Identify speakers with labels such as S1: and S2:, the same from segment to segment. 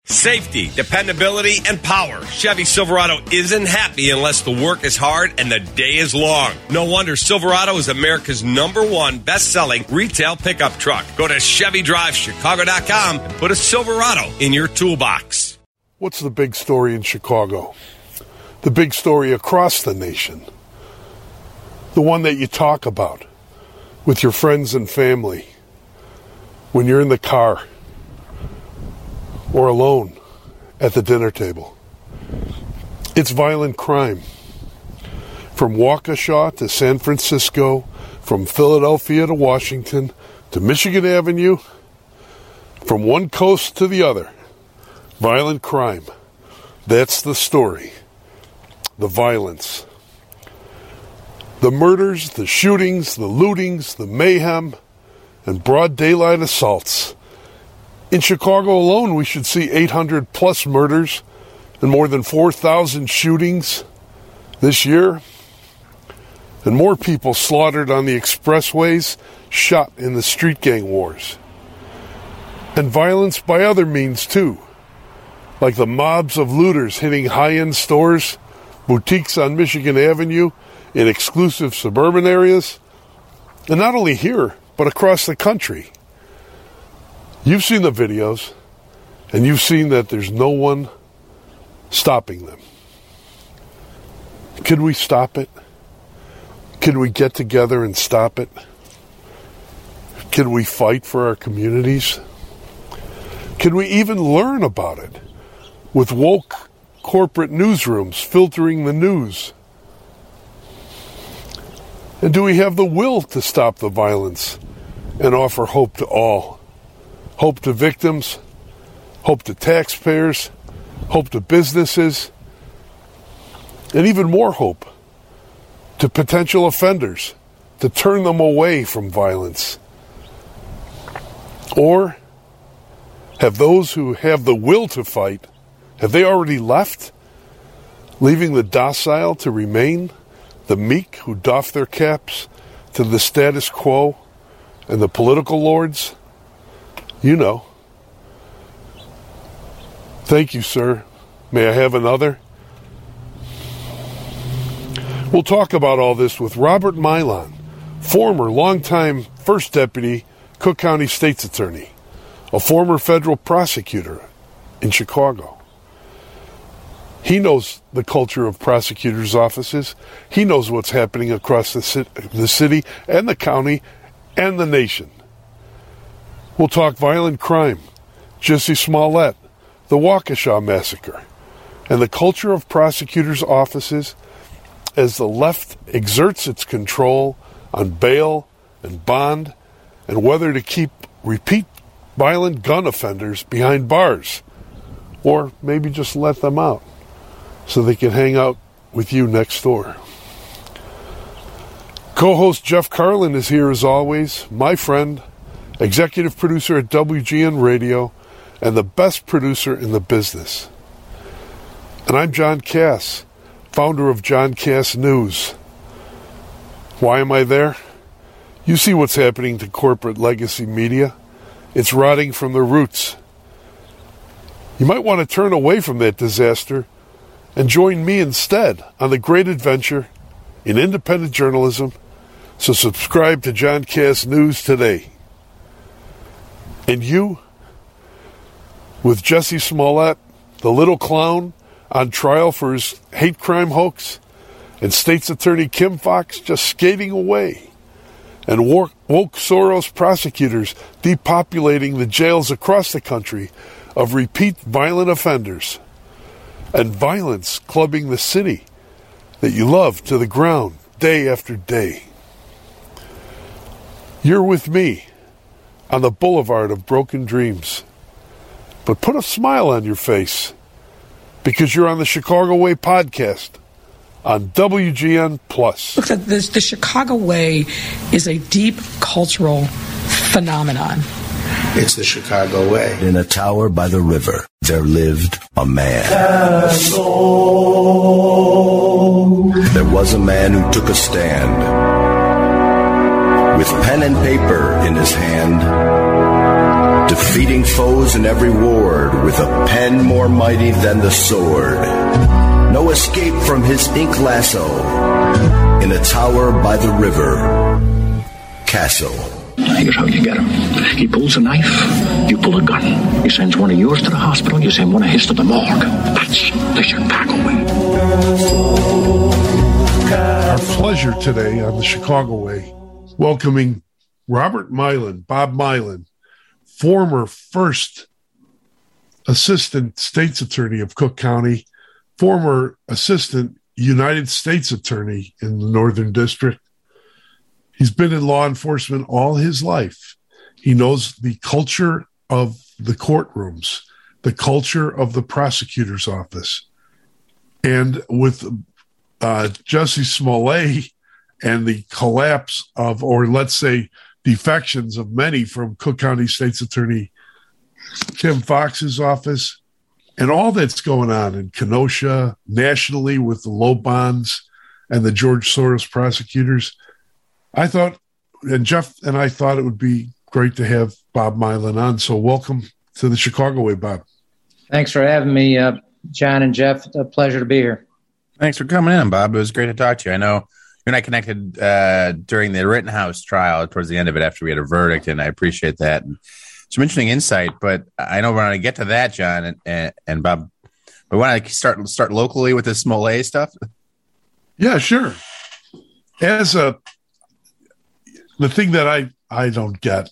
S1: Safety, dependability, and power. Chevy Silverado isn't happy unless the work is hard and the day is long. No wonder Silverado is America's #1 best-selling retail pickup truck. Go to ChevyDriveChicago.com and put a Silverado in your toolbox.
S2: What's the big story in Chicago? The big story across the nation. The one that you talk about with your friends and family when you're in the car or alone at the dinner table. It's violent crime. From Waukesha to San Francisco, from Philadelphia to Washington to Michigan Avenue, from one coast to the other. Violent crime. That's the story. The violence. The murders, the shootings, the lootings, the mayhem, and broad daylight assaults. In Chicago alone, we should see 800 plus murders and more than 4,000 shootings this year. And more people slaughtered on the expressways, shot in the street gang wars. And violence by other means too, like the mobs of looters hitting high-end stores, boutiques on Michigan Avenue, in exclusive suburban areas, and not only here, but across the country. You've seen the videos, and you've seen that there's no one stopping them. Could we stop it? Could we get together and stop it? Could we fight for our communities? Could we even learn about it with woke corporate newsrooms filtering the news? And do we have the will to stop the violence and offer hope to all? Hope to victims, hope to taxpayers, hope to businesses, and even more hope to potential offenders, to turn them away from violence. Or have those who have the will to fight, have they already left, leaving the docile to remain, the meek who doff their caps to the status quo and the political lords? You know. Thank you, sir. May I have another? We'll talk about all this with Robert Milan, former longtime First Deputy Cook County State's Attorney, a former federal prosecutor in Chicago. He knows the culture of prosecutors' offices. He knows what's happening across the city and the county and the nation. We'll talk violent crime, Jussie Smollett, the Waukesha massacre, and the culture of prosecutors' offices as the left exerts its control on bail and bond and whether to keep repeat violent gun offenders behind bars or maybe just let them out so they can hang out with you next door. Co-host Jeff Carlin is here as always, my friend, executive producer at WGN Radio, and the best producer in the business. And I'm John Cass, founder of John Cass News. Why am I there? You see what's happening to corporate legacy media. It's rotting from the roots. You might want to turn away from that disaster and join me instead on the great adventure in independent journalism. So subscribe to John Cass News today. And you, with Jussie Smollett, the little clown, on trial for his hate crime hoax, and State's Attorney Kim Foxx just skating away, and woke Soros prosecutors depopulating the jails across the country of repeat violent offenders, and violence clubbing the city that you love to the ground day after day. You're with me on the boulevard of broken dreams. But put a smile on your face because you're on the Chicago Way podcast on WGN+.
S3: Look, the Chicago Way is a deep cultural phenomenon.
S4: It's the Chicago Way.
S5: In a tower by the river, there lived a man. There was a man who took a stand. With pen and paper in his hand, defeating foes in every ward with a pen more mighty than the sword. No escape from his ink lasso in a tower by the river. Castle.
S6: Here's how you get him. He pulls a knife, you pull a gun. He sends one of yours to the hospital, you send one of his to the morgue. That's the Chicago way.
S2: Our pleasure today on the Chicago Way, welcoming Robert Milan, Bob Milan, former first assistant state's attorney of Cook County, former assistant United States attorney in the Northern District. He's been in law enforcement all his life. He knows the culture of the courtrooms, the culture of the prosecutor's office. And with Jussie Smollett and the collapse of, or let's say, defections of many from Cook County State's Attorney Kim Foxx's office, and all that's going on in Kenosha, nationally with the low bonds and the George Soros prosecutors, I thought, and Jeff and I thought it would be great to have Bob Milan on. So welcome to the Chicago Way, Bob.
S7: Thanks for having me, John and Jeff. A pleasure to be here.
S8: Thanks for coming in, Bob. It was great to talk to you. I know you and I connected during the Rittenhouse trial towards the end of it after we had a verdict, and I appreciate that. And some interesting insight, but I know we're going to get to that, John and Bob. But want to start locally with the Smollett stuff?
S2: Yeah, sure. The thing that I don't get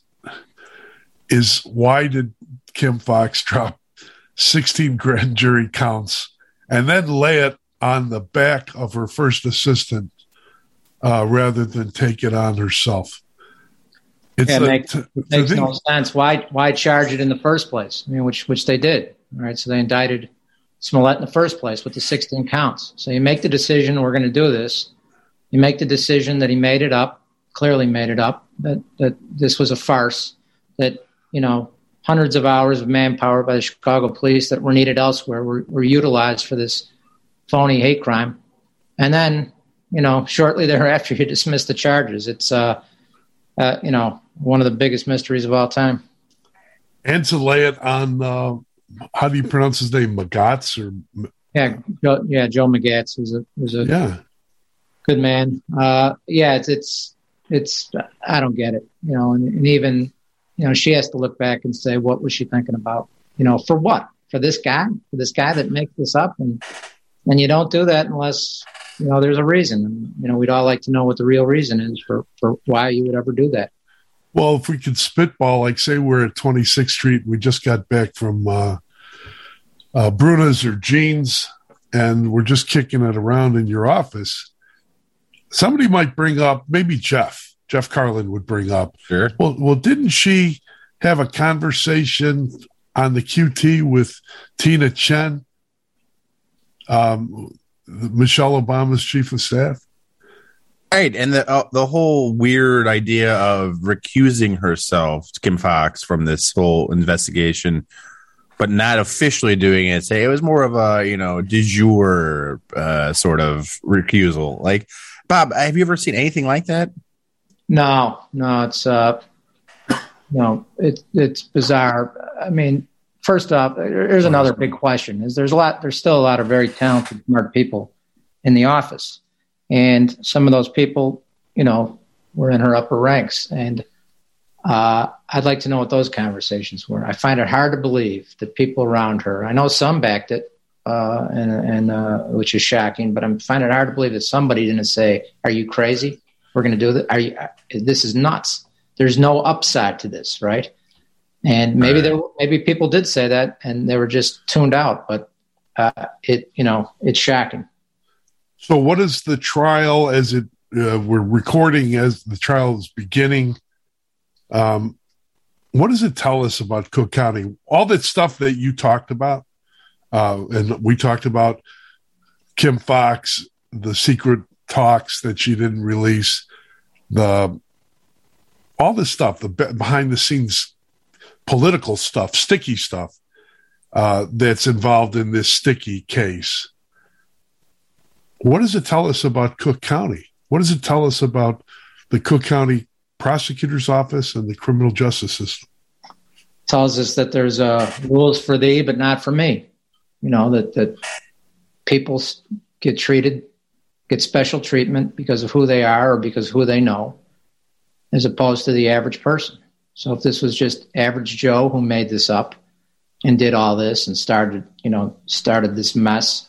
S2: is why did Kim Foxx drop 16 grand jury counts and then lay it on the back of her first assistant rather than take it on herself?
S7: It makes no sense. Why charge it in the first place? I mean, which they did. All right, so they indicted Smollett in the first place with the 16 counts. So you make the decision, we're going to do this. You make the decision that he made it up, clearly made it up, that this was a farce, that, hundreds of hours of manpower by the Chicago police that were needed elsewhere were utilized for this phony hate crime. And then, shortly thereafter, you dismiss the charges. It's, one of the biggest mysteries of all time.
S2: And to lay it on, how do you pronounce his name? Magatz or?
S7: Joe Magatz was a good man. It's I don't get it, and even, she has to look back and say, what was she thinking about? For what? For this guy that makes this up, and you don't do that unless there's a reason. And, we'd all like to know what the real reason is for why you would ever do that.
S2: Well, if we could spitball, like say we're at 26th Street, we just got back from Bruna's or Jean's, and we're just kicking it around in your office. Somebody might bring up, maybe Jeff Carlin would bring up.
S8: Sure.
S2: Well, didn't she have a conversation on the QT with Tina Chen, Michelle Obama's chief of staff?
S8: Right, and the whole weird idea of recusing herself, Kim Foxx, from this whole investigation, but not officially doing it. Say it was more of a de jure sort of recusal. Like, Bob, have you ever seen anything like that?
S7: No, it's it's bizarre. I mean, first off, there's another big question: there's still a lot of very talented, smart people in the office. And some of those people, were in her upper ranks. And I'd like to know what those conversations were. I find it hard to believe that people around her, I know some backed it, and which is shocking, but I find it hard to believe that somebody didn't say, are you crazy? We're going to do this. This is nuts. There's no upside to this, right? And maybe people did say that and they were just tuned out, but it's shocking.
S2: So what is the trial as we're recording as the trial is beginning? What does it tell us about Cook County? All that stuff that you talked about, and we talked about Kim Foxx, the secret talks that she didn't release, all this stuff, the behind the scenes political stuff, sticky stuff that's involved in this sticky case. What does it tell us about Cook County? What does it tell us about the Cook County prosecutor's office and the criminal justice system?
S7: tells us that there's rules for thee, but not for me. You know, that people get special treatment because of who they are or because of who they know, as opposed to the average person. So if this was just average Joe who made this up and did all this and started this mess,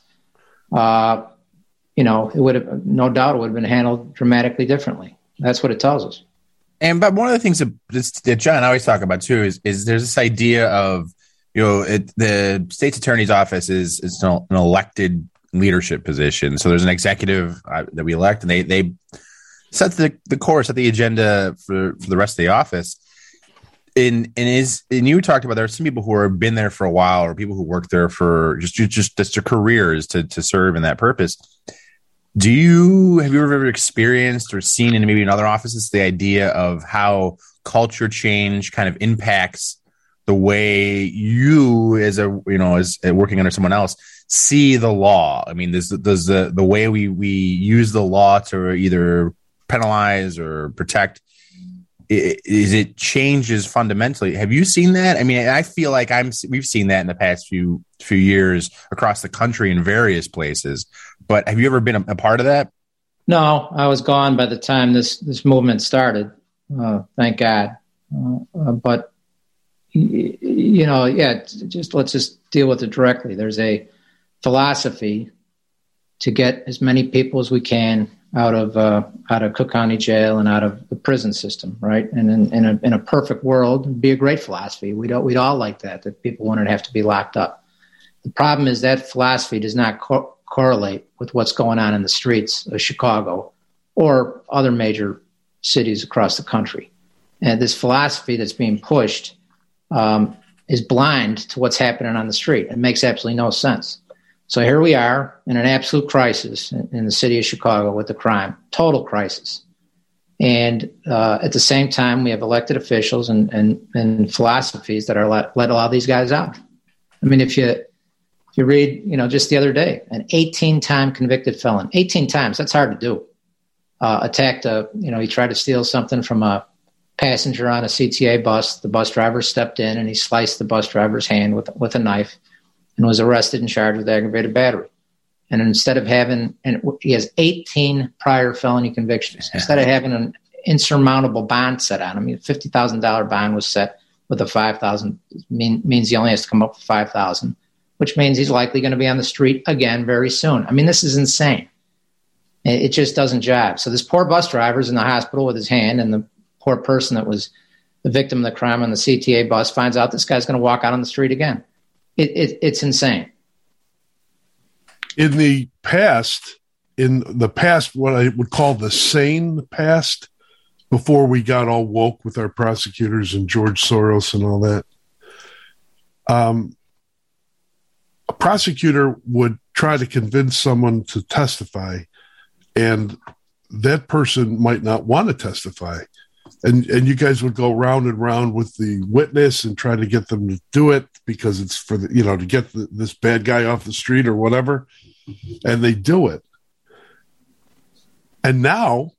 S7: it would have, no doubt, it would have been handled dramatically differently. That's what it tells us.
S8: But one of the things that John and I always talk about too is there's this idea of, the state's attorney's office is an elected leadership position. So there's an executive that we elect, and they set the course, set the agenda for the rest of the office. And you talked about there are some people who have been there for a while, or people who work there for just their careers to serve in that purpose. Have you ever experienced or seen in maybe in other offices the idea of how culture change kind of impacts the way you, as working under someone else, see the law? I mean, does the way we use the law to either penalize or protect, it changes fundamentally? Have you seen that? I mean, I feel like we've seen that in the past few years across the country in various places. But have you ever been a part of that?
S7: No, I was gone by the time this movement started. Thank God. But let's just deal with it directly. There's a philosophy to get as many people as we can out of Cook County Jail and out of the prison system, right? And in a perfect world, it'd be a great philosophy. We'd all like that people wouldn't have to be locked up. The problem is that philosophy does not correlate with what's going on in the streets of Chicago or other major cities across the country. And this philosophy that's being pushed is blind to what's happening on the street. It makes absolutely no sense. So here we are in an absolute crisis in the city of Chicago with the crime, total crisis. And at the same time, we have elected officials and philosophies that are let all these guys out. I mean, if you read, just the other day, an 18-time convicted felon, 18 times, that's hard to do. Attacked he tried to steal something from a passenger on a CTA bus. The bus driver stepped in and he sliced the bus driver's hand with a knife and was arrested and charged with aggravated battery. And instead of he has 18 prior felony convictions. Instead of having an insurmountable bond set on him, a $50,000 bond was set with a $5,000, means he only has to come up with $5,000, which means he's likely going to be on the street again very soon. I mean, this is insane. It just doesn't jive. So this poor bus driver's in the hospital with his hand, and the poor person that was the victim of the crime on the CTA bus finds out this guy's going to walk out on the street again. It's insane.
S2: In the past, what I would call the sane past, before we got all woke with our prosecutors and George Soros and all that, a prosecutor would try to convince someone to testify, and that person might not want to testify. And you guys would go round and round with the witness and try to get them to do it because it's for to get this bad guy off the street or whatever. And they do it. And now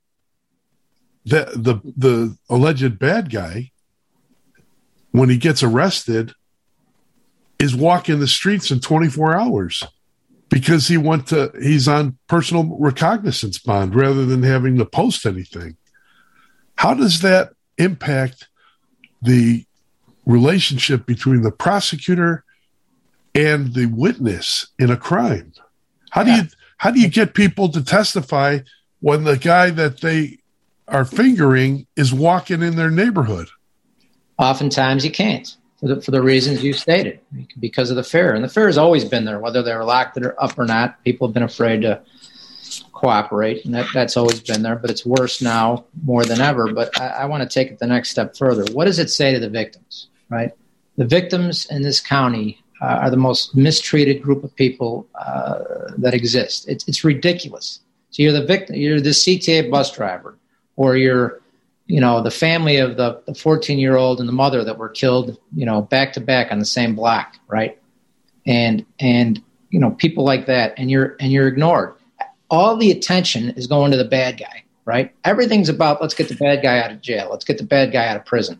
S2: the alleged bad guy, when he gets arrested, is walking the streets in 24 hours because he's on personal recognizance bond rather than having to post anything. How does that impact the relationship between the prosecutor and the witness in a crime? How do you get people to testify when the guy that they are fingering is walking in their neighborhood? Oftentimes you can't, for the reasons you stated, because of the fear. And the fear has always been there, whether they're locked up or not. People have been afraid to cooperate, and that's always been there, but it's worse now more than ever. But I want to take it the next step further. What does it say to the victims, right? The victims in this county are the most mistreated group of people that exist. It's ridiculous. So you're the victim, you're the CTA bus driver, or you're, the family of the 14-year-old and the mother that were killed, back to back on the same block, right? And people like that, and you're ignored. All the attention is going to the bad guy, right? Everything's about, let's get the bad guy out of jail. Let's get the bad guy out of prison.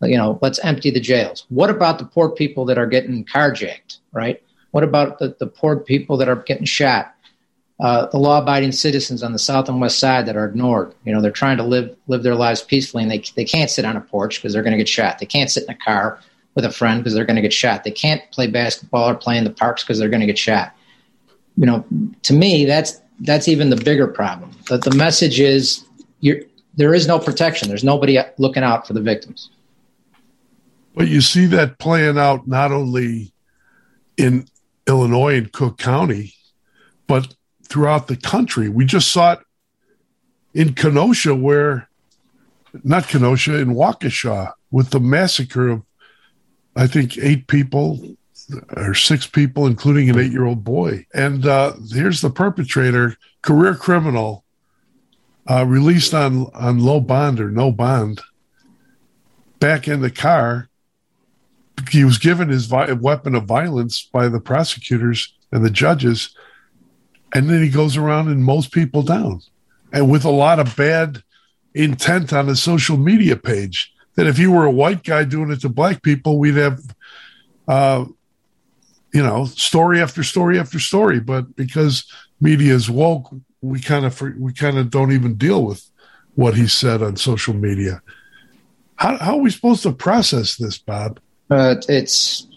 S7: let's empty the jails. What about the poor people that are getting carjacked, right? What about the poor people that are getting shot? The law-abiding citizens on the south and west side that are ignored. They're trying to live their lives peacefully, and they can't sit on a porch because they're going to get shot. They can't sit in a car with a friend because they're going to get shot. They can't play basketball or play in the parks because they're going to get shot. To me, that's even the bigger problem. That the message is there is no protection. There's nobody looking out for the victims.
S2: But you see that playing out not only in Illinois and Cook County, but throughout the country. We just saw it in Kenosha, in Waukesha, with the massacre of, I think, 8 people or 6 people, including an 8-year-old boy. And here's the perpetrator, career criminal, released on low bond or no bond, back in the car. He was given his weapon of violence by the prosecutors and the judges, and then he goes around and mows people down, and with a lot of bad intent on his social media page. That if he were a white guy doing it to black people, we'd have, story after story after story. But because media is woke, we kind of don't even deal with what he said on social media. How are we supposed to process this, Bob?
S7: It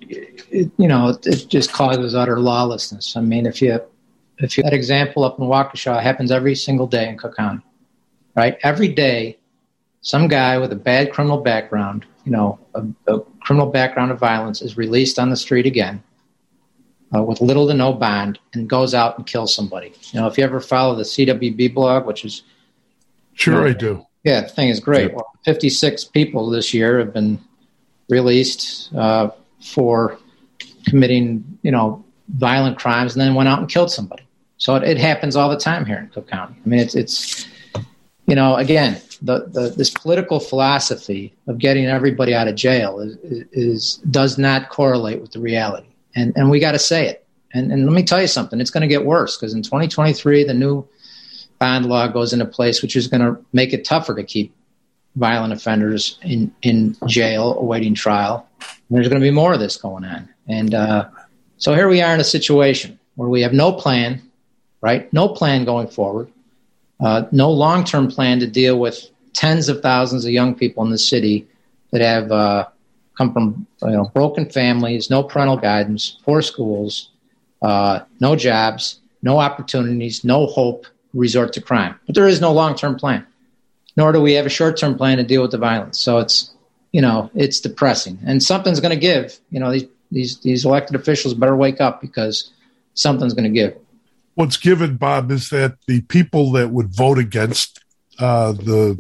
S7: just causes utter lawlessness. I mean, if that example up in Waukesha happens every single day in Cook County, right? Every day, some guy with a bad criminal background, a criminal background of violence, is released on the street again with little to no bond and goes out and kills somebody. If you ever follow the CWB blog, which is...
S2: Sure, I do.
S7: Yeah, the thing is great. Well, 56 people this year have been released for committing, violent crimes, and then went out and killed somebody. So it happens all the time here in Cook County. I mean, it's again, this political philosophy of getting everybody out of jail does not correlate with the reality, and we got to say it. And let me tell you something: it's going to get worse, because in 2023, the new bond law goes into place, which is going to make it tougher to keep violent offenders in jail awaiting trial. And there's going to be more of this going on, and so here we are in a situation where we have no plan. Right? No plan going forward. No long-term plan to deal with tens of thousands of young people in the city that have come from broken families, no parental guidance, poor schools, no jobs, no opportunities, no hope, resort to crime. But there is no long-term plan, nor do we have a short-term plan to deal with the violence. So it's depressing, and something's going to give. These elected officials better wake up, because something's going to give.
S2: What's given, Bob, is that the people that would vote against the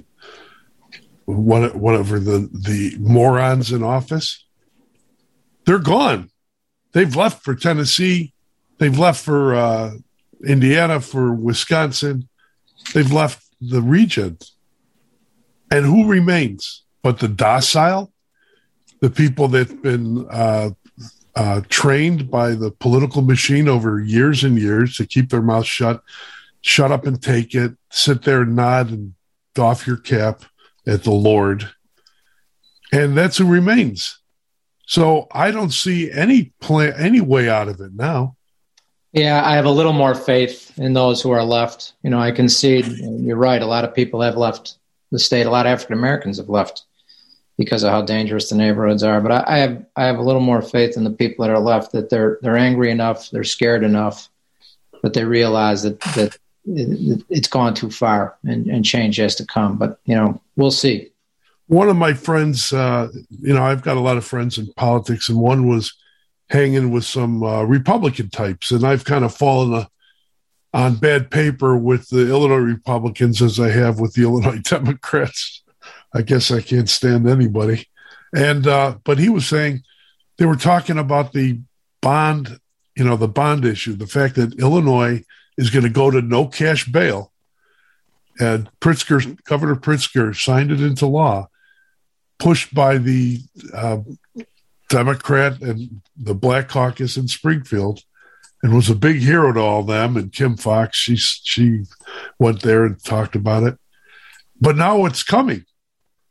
S2: morons in office, they're gone. They've left for Tennessee. They've left for Indiana, for Wisconsin. They've left the region. And who remains? But the docile, the people that've been trained by the political machine over years and years to keep their mouth shut up and take it, sit there and nod and doff your cap at the Lord. And that's who remains. So I don't see any way out of it now.
S7: Yeah, I have a little more faith in those who are left. I concede, you're right, a lot of people have left the state. A lot of African Americans have left because of how dangerous the neighborhoods are. But I have a little more faith in the people that are left, that they're angry enough, they're scared enough, but they realize that it's gone too far and change has to come. But, we'll see.
S2: One of my friends, I've got a lot of friends in politics, and one was hanging with some Republican types, and I've kind of fallen on bad paper with the Illinois Republicans as I have with the Illinois Democrats. I guess I can't stand anybody. And but he was saying, they were talking about the bond, the bond issue, the fact that Illinois is going to go to no cash bail. And Governor Pritzker signed it into law, pushed by the Democrat and the Black Caucus in Springfield, and was a big hero to all them. And Kim Fox, she went there and talked about it. But now it's coming.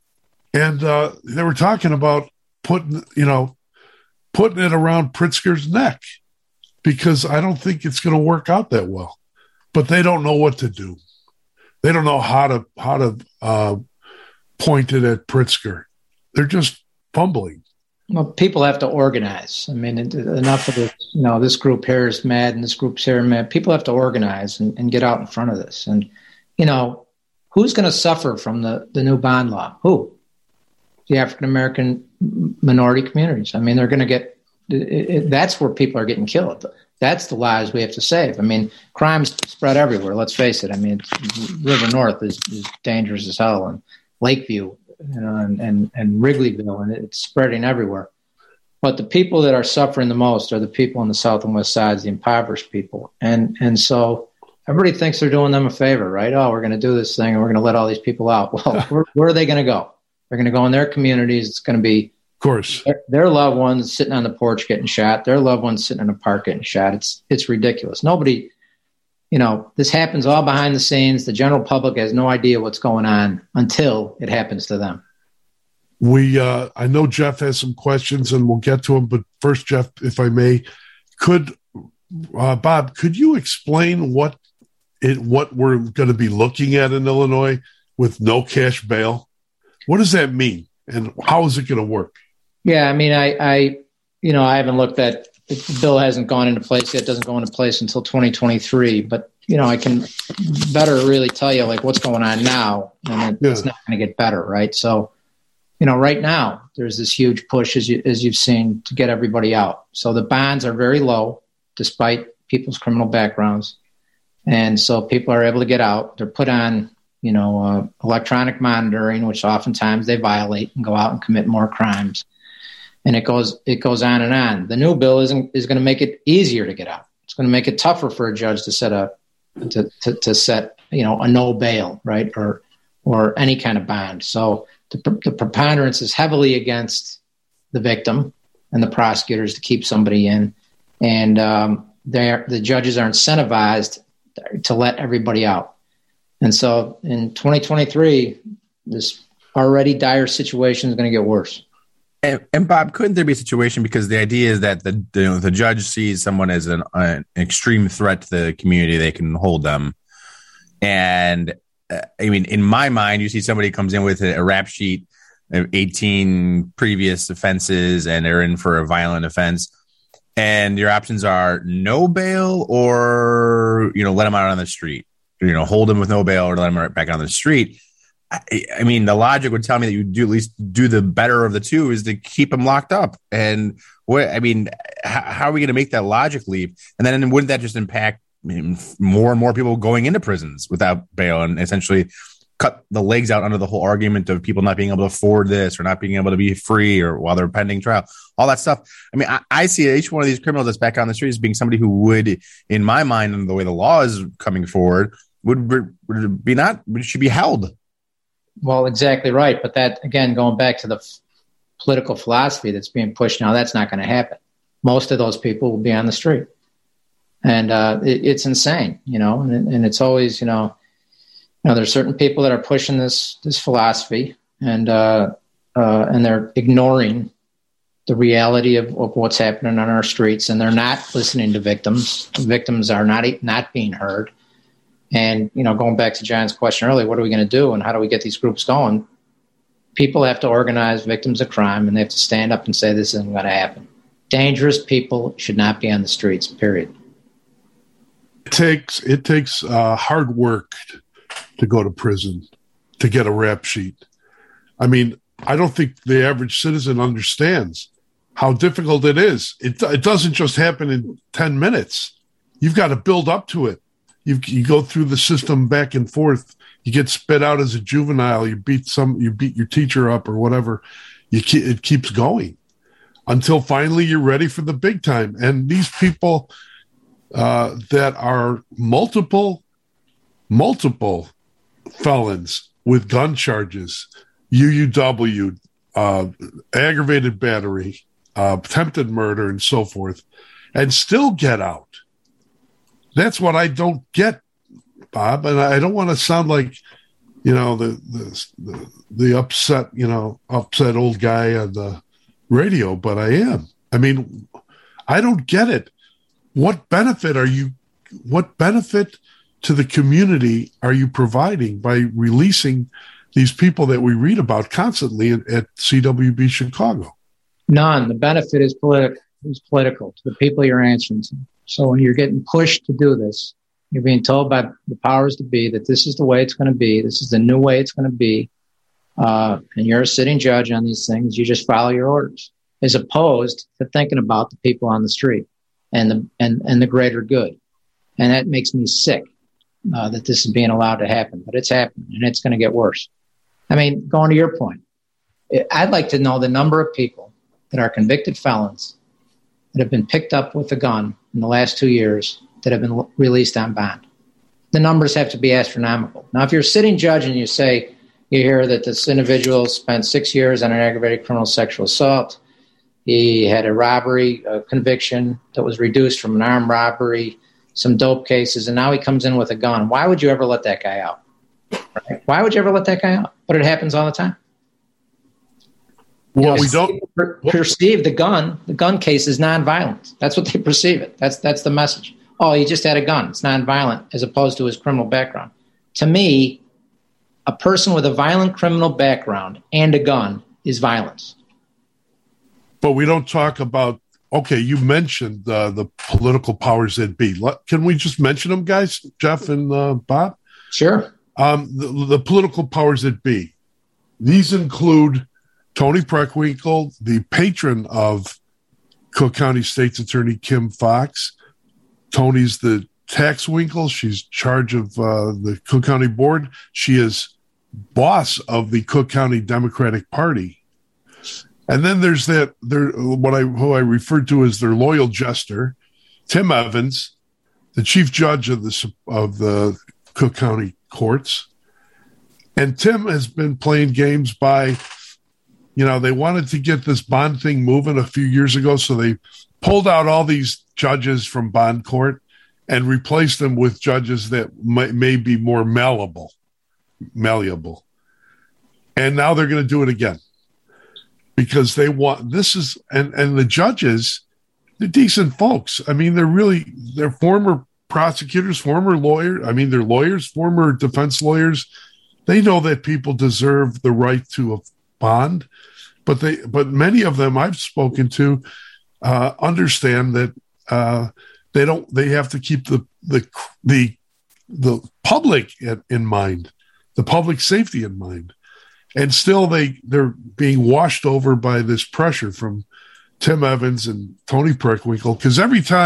S2: And they were talking about putting it around Pritzker's neck, because I don't think it's going to work out that well. But they don't know what to do. They don't know how to point it at Pritzker. They're just fumbling.
S7: Well, people have to organize. I mean, enough of this. This group here is mad and this group's here mad. People have to organize and get out in front of this. And who's going to suffer from the new bond law? Who? The African American minority communities. I mean, they're going to get. That's where people are getting killed. That's the lives we have to save. I mean, crime's spread everywhere. Let's face it. I mean, River North is dangerous as hell, and Lakeview, and Wrigleyville, and it's spreading everywhere. But the people that are suffering the most are the people on the south and west sides, the impoverished people, and so everybody thinks they're doing them a favor, right? Oh, we're going to do this thing, and we're going to let all these people out. Well, where are they going to go? They're going to go in their communities. It's going to be,
S2: of course,
S7: their loved ones sitting on the porch getting shot, their loved ones sitting in a park getting shot. It's ridiculous. Nobody, this happens all behind the scenes. The general public has no idea what's going on until it happens to them.
S2: I know Jeff has some questions, and we'll get to them. But first, Jeff, if I may, Bob, could you explain what we're going to be looking at in Illinois with no cash bail? What does that mean, and how is it going to work? Yeah,
S7: I mean, I haven't looked at the bill. Hasn't gone into place yet. Doesn't go into place until 2023. But I can better really tell you what's going on now, and it's not going to get better, right? So, right now there's this huge push, as you've seen, to get everybody out. So the bonds are very low, despite people's criminal backgrounds, and so people are able to get out. They're put on electronic monitoring, which oftentimes they violate and go out and commit more crimes. And it goes on and on. The new bill is going to make it easier to get out. It's going to make it tougher for a judge to set a no bail, right, or any kind of bond. So the preponderance is heavily against the victim and the prosecutors to keep somebody in, and the judges are incentivized to let everybody out. And so in 2023, this already dire situation is going to get worse.
S8: And Bob, couldn't there be a situation, because the idea is that the judge sees someone as an extreme threat to the community, they can hold them. And I mean, in my mind, you see somebody comes in with a rap sheet of 18 previous offenses and they're in for a violent offense. And your options are no bail or, let them out on the street. Hold them with no bail or let them right back on the street. I mean, the logic would tell me that you do at least do the better of the two, is to keep them locked up. And how are we going to make that logic leap? And then wouldn't that just impact more and more people going into prisons without bail, and essentially cut the legs out under the whole argument of people not being able to afford this or not being able to be free or while they're pending trial, all that stuff. I mean, I see each one of these criminals that's back on the street as being somebody who would, in my mind, and the way the law is coming forward, should be held.
S7: Well, exactly right. But that, again, going back to the political philosophy that's being pushed now, that's not going to happen. Most of those people will be on the street. And it's insane, and it's always, there's certain people that are pushing this philosophy, and they're ignoring the reality of what's happening on our streets, and they're not listening to victims. Victims are not being heard. And, going back to John's question earlier, what are we going to do and how do we get these groups going? People have to organize victims of crime, and they have to stand up and say this isn't going to happen. Dangerous people should not be on the streets, period.
S2: It takes hard work to go to prison, to get a rap sheet. I mean, I don't think the average citizen understands how difficult it is. It doesn't just happen in 10 minutes. You've got to build up to it. You go through the system back and forth. You get spit out as a juvenile. You beat your teacher up or whatever. It keeps going until finally you're ready for the big time. And these people that are multiple felons with gun charges, UUW, aggravated battery, attempted murder, and so forth, and still get out. That's what I don't get, Bob. And I don't want to sound like the upset old guy on the radio, but I am. I mean, I don't get it. What benefit to the community are you providing by releasing these people that we read about constantly at CWB Chicago?
S7: None. The benefit is political to the people you're answering to. So when you're getting pushed to do this, you're being told by the powers to be that this is the way it's going to be. This is the new way it's going to be. And you're a sitting judge on these things. You just follow your orders, as opposed to thinking about the people on the street and the greater good. And that makes me sick that this is being allowed to happen. But it's happening, and it's going to get worse. I mean, going to your point, I'd like to know the number of people that are convicted felons that have been picked up with a gun in the last 2 years that have been released on bond. The numbers have to be astronomical. Now, if you're a sitting judge and you hear that this individual spent 6 years on an aggravated criminal sexual assault, he had a robbery conviction that was reduced from an armed robbery, some dope cases, and now he comes in with a gun. Why would you ever let that guy out? Right? Why would you ever let that guy out? But it happens all the time.
S2: Well, we don't
S7: perceive the gun case is nonviolent. That's what they perceive it. That's the message. Oh, he just had a gun. It's nonviolent, as opposed to his criminal background. To me, a person with a violent criminal background and a gun is violence.
S2: But we don't talk about, okay, you mentioned the political powers that be. Can we just mention them, guys, Jeff and Bob?
S7: Sure.
S2: The political powers that be. These include Tony Preckwinkle, the patron of Cook County State's Attorney Kim Foxx. Tony's the tax winkle. She's in charge of the Cook County Board. She is boss of the Cook County Democratic Party. And then there's who I referred to as their loyal jester, Tim Evans, the chief judge of the Cook County courts. And Tim has been playing games by, they wanted to get this bond thing moving a few years ago, so they pulled out all these judges from bond court and replaced them with judges that may be more malleable. And now they're going to do it again because they want, and the judges, they're decent folks. I mean, they're former prosecutors, former lawyers. I mean, they're lawyers, former defense lawyers. They know that people deserve the right to a bond, but many of them I've spoken to understand that they have to keep the public in mind, the public safety in mind, and still they're being washed over by this pressure from Tim Evans and Tony Preckwinkle, because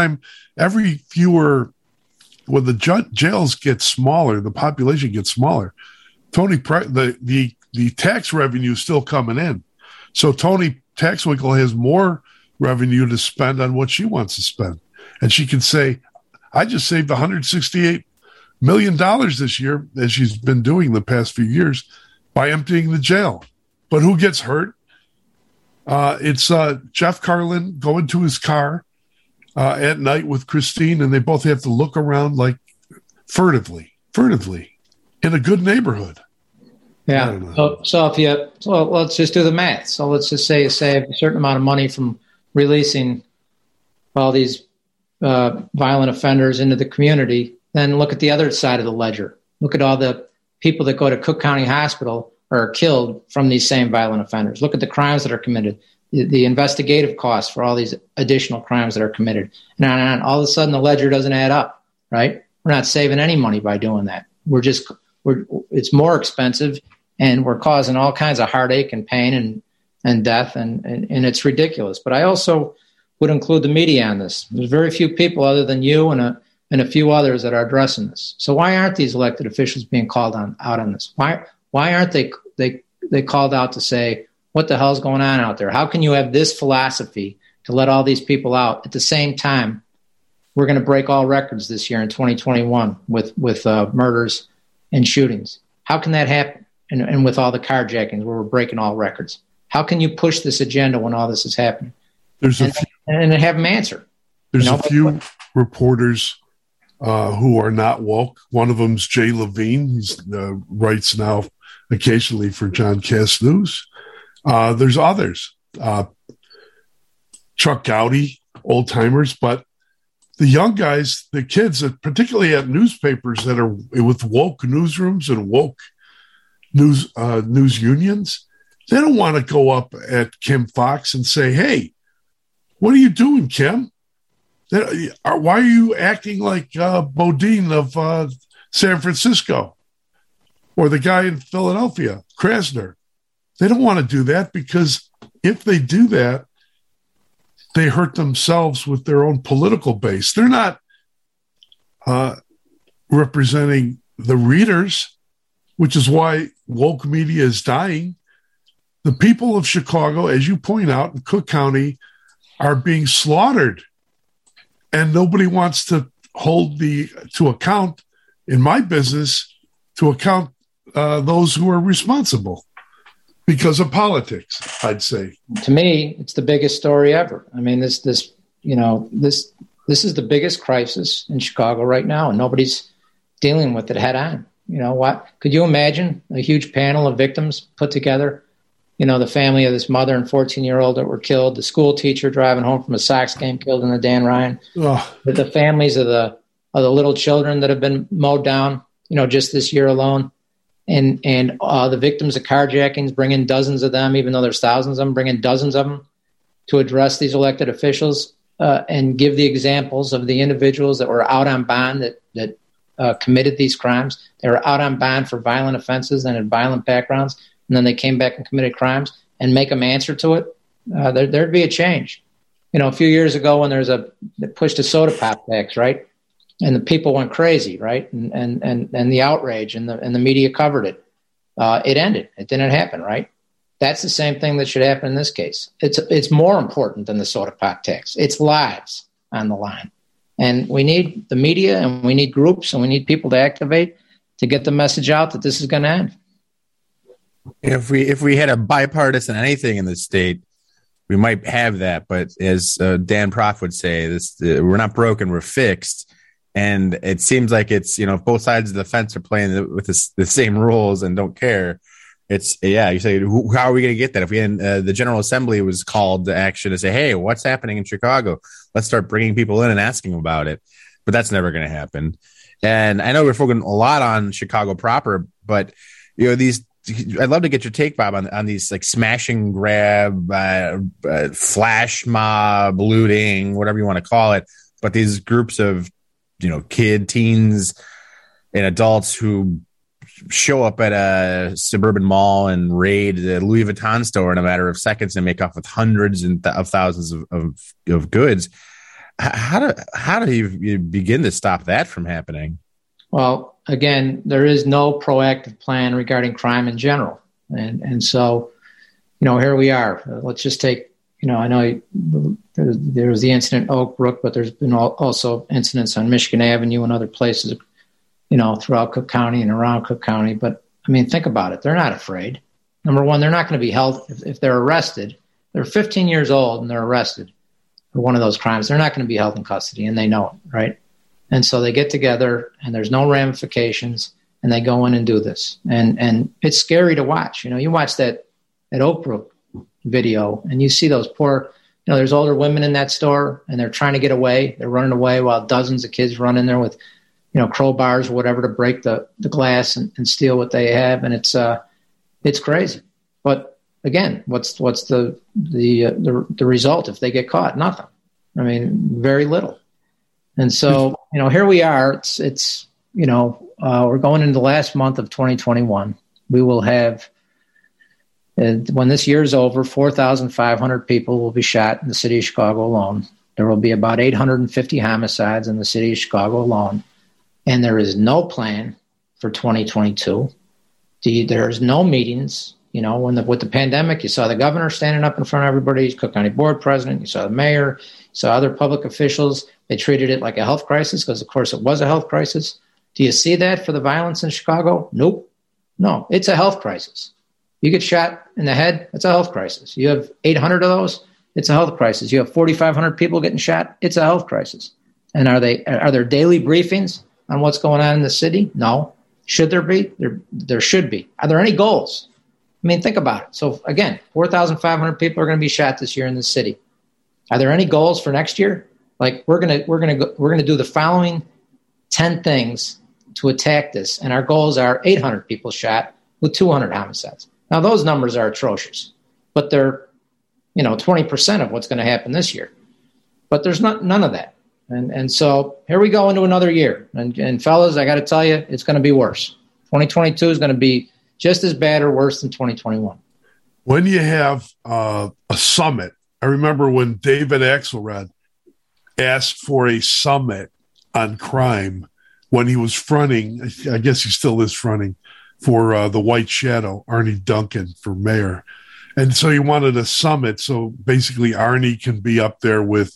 S2: when the jails get smaller, the population gets smaller. The tax revenue is still coming in, so Tony Preckwinkle has more revenue to spend on what she wants to spend. And she can say, I just saved $168 million this year, as she's been doing the past few years, by emptying the jail. But who gets hurt? It's Jeff Carlin going to his car at night with Christine, and they both have to look around like furtively in a good neighborhood.
S7: Yeah. So let's just do the math. So let's just say you save a certain amount of money from releasing all these violent offenders into the community. Then look at the other side of the ledger. Look at all the people that go to Cook County Hospital or are killed from these same violent offenders. Look at the crimes that are committed, the investigative costs for all these additional crimes that are committed. And on and on. All of a sudden, the ledger doesn't add up, right? We're not saving any money by doing that. It's more expensive, and we're causing all kinds of heartache and pain and death, and it's ridiculous. But I also would include the media on this. There's very few people other than you and a few others that are addressing this. So why aren't these elected officials being called out on this? Why aren't they called out to say, what the hell's going on out there? How can you have this philosophy to let all these people out at the same time? We're going to break all records this year in 2021 with murders and shootings. How can that happen? And with all the carjackings where we're breaking all records, how can you push this agenda when all this is happening? And have them answer.
S2: There's a few reporters who are not woke. One of them's Jay Levine. He writes now occasionally for John Cass News. There's others. Chuck Gowdy, old timers, but the young guys, the kids, particularly at newspapers that are with woke newsrooms and woke news unions, they don't want to go up at Kim Foxx and say, "Hey, what are you doing, Kim? Why are you acting like Bodine of San Francisco or the guy in Philadelphia, Krasner?" They don't want to do that, because if they do that, they hurt themselves with their own political base. They're not representing the readers, which is why woke media is dying. The people of Chicago, as you point out, in Cook County, are being slaughtered, and nobody wants to hold to account, in my business, to account those who are responsible because of politics, I'd say.
S7: To me, it's the biggest story ever. I mean, this is the biggest crisis in Chicago right now, and nobody's dealing with it head on. You know what? Could you imagine a huge panel of victims put together? You know, the family of this mother and 14-year-old that were killed, the school teacher driving home from a Sox game killed in the Dan Ryan, the families of the little children that have been mowed down, you know, just this year alone. And the victims of carjackings, bring in dozens of them, even though there's thousands of them, bring in dozens of them to address these elected officials and give the examples of the individuals that were out on bond that committed these crimes. They were out on bond for violent offenses and had violent backgrounds, and then they came back and committed crimes, and make them answer to it. There'd be a change. You know, a few years ago when they pushed a soda pop tax, right? And the people went crazy, right? And the outrage and the media covered it. It ended. It didn't happen, right? That's the same thing that should happen in this case. It's more important than the soda pop tax. It's lives on the line. And we need the media, and we need groups, and we need people to activate to get the message out that this is going to end.
S8: If we had a bipartisan anything in the state, we might have that. But as Dan Proft would say, we're not broken, we're fixed. And it seems like it's, you know, if both sides of the fence are playing with the same rules and don't care, it's, yeah, you say, how are we going to get that? If the General Assembly was called to action to say, hey, what's happening in Chicago? Let's start bringing people in and asking about it. But that's never going to happen. And I know we're focusing a lot on Chicago proper, but, you know, I'd love to get your take, Bob, on these like smash and grab, flash mob, looting, whatever you want to call it. But these groups of, you know, teens and adults who show up at a suburban mall and raid the Louis Vuitton store in a matter of seconds and make off with hundreds of thousands of goods. How do you begin to stop that from happening? Well, again, there is no proactive plan regarding crime in general. And so, you know, here we are. Let's just take, you know, I know there was the incident in Oak Brook, but there's been also incidents on Michigan Avenue and other places, you know, throughout Cook County and around Cook County. But, I mean, think about it. They're not afraid. Number one, they're not going to be held if they're arrested. They're 15 years old and they're arrested for one of those crimes. They're not going to be held in custody, and they know it, right? And so they get together, and there's no ramifications, and they go in and do this. And it's scary to watch. You know, you watch that Oak Brook video, and you see those poor, you know, there's older women in that store, and they're trying to get away. They're running away while dozens of kids run in there with, you know, crowbars or whatever to break the glass and steal what they have. And it's crazy. But again, what's the result if they get caught? Nothing. I mean, very little. And so, you know, here we are. It's you know, we're going into the last month of 2021. We will have, when this year is over, 4,500 people will be shot in the city of Chicago alone. There will be about 850 homicides in the city of Chicago alone. And there is no plan for 2022. There's no meetings. You know, with the pandemic, you saw the governor standing up in front of everybody, Cook County board president, you saw the mayor, you saw other public officials. They treated it like a health crisis because, of course, it was a health crisis. Do you see that for the violence in Chicago? Nope. No, it's a health crisis. You get shot in the head, it's a health crisis. You have 800 of those, it's a health crisis. You have 4,500 people getting shot, it's a health crisis.
S7: And are there daily briefings on what's going on in the city? No. Should there be? There should be. Are there any goals? I mean, think about it. So again, 4,500 people are going to be shot this year in the city. Are there any goals for next year? Like we're going to do the following 10 things to attack this, and our goals are 800 people shot with 200 homicides. Now those numbers are atrocious, but they're 20% of what's going to happen this year. But there's none of that. And so here we go into another year. And fellas, I got to tell you, it's going to be worse. 2022 is going to be just as bad or worse than 2021.
S2: When you have a summit, I remember when David Axelrod asked for a summit on crime when he was fronting, I guess he still is fronting, for the White Shadow, Arnie Duncan, for mayor. And so he wanted a summit so basically Arnie can be up there with